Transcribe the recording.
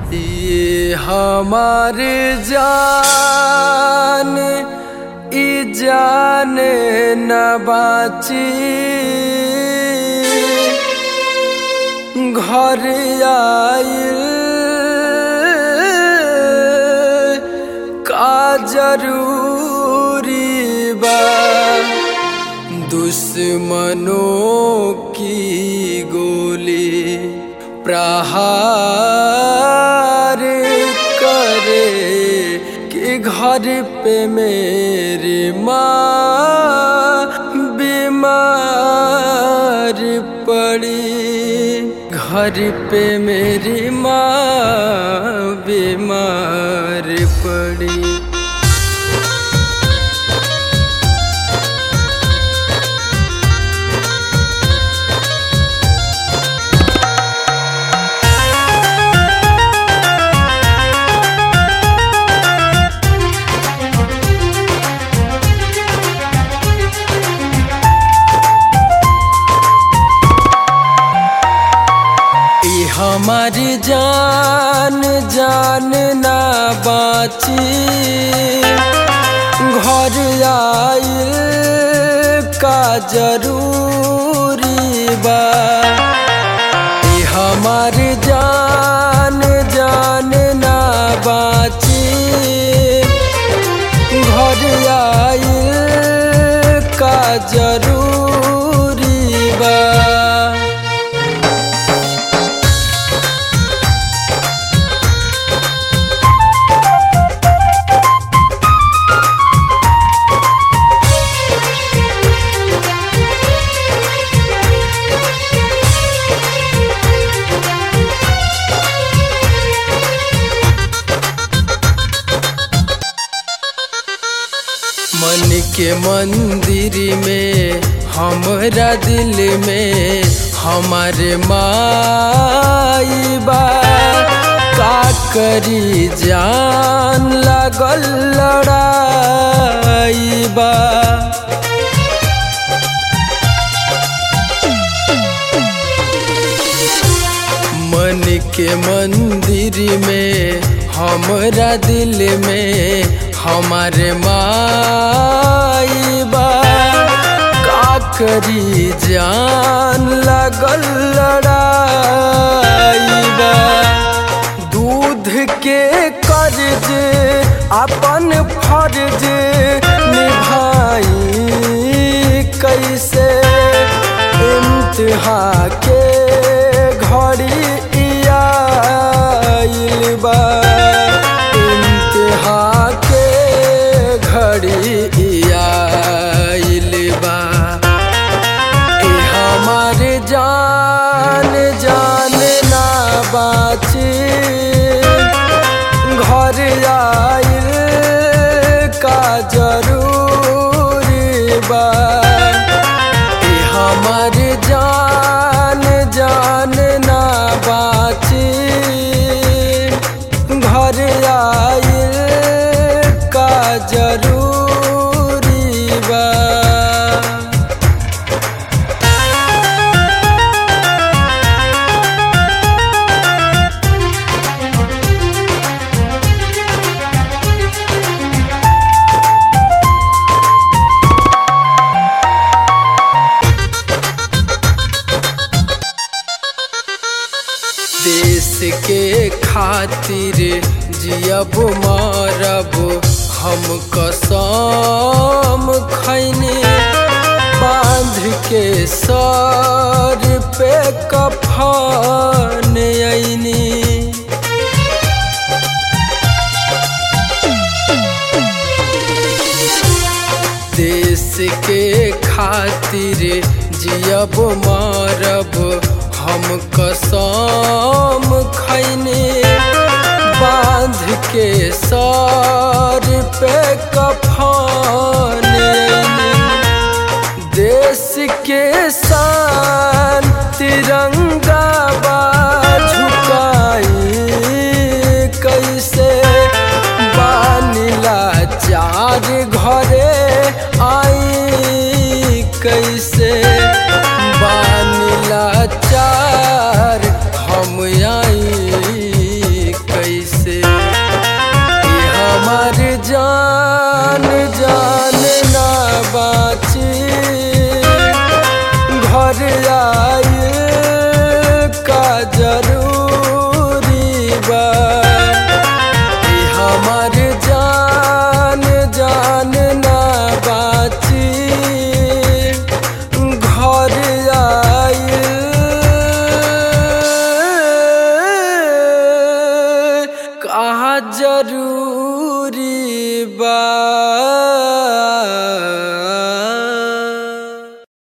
ये हमारे जान ई जाने न बाची घर आइल का जरूरी बा दुश्मनों की गोली प्रहार करे कि घर पे मेरी माँ बीमार पड़ी घर पे मेरी माँ बीमार पड़ी। हमारी जान जान ना बाची घर आइल का जरूरी बा हमारी जान जान ना बाची घर आइल का जरूरी बा। मन के मंदिर में हमरा दिल में हमारे माई बा का करी जान लगल लड़ाई बा। मन के मंदिर में हमरा दिल में हमारे माई बा का करी जान लगल लड़ाई बा। दूध के कर्ज अपन फर्ज निभाई कैसे इम्तिहा के घड़ी आइल बा इम्तिहा के घड़ी आइल बा। हमारे जान जान ना बाची घर आइल का जरूरी बा। हमारे जान जान ना बाची घर आइल का जरूरी बा। देश के खातिर जियब मरब हम कसम खैनी बांध के सर पे कफन ऐनी। देश के खातिर जियब मरब हम कसम खैनी बांध के सर पे कफन देश के शान तिरंगा बा झुकाई कैसे बानिला चार घरे आई कैसे बानिला चार हम आई आए का जरूरी बा कि हमार जान जान ना बाची घर आए का जरूरी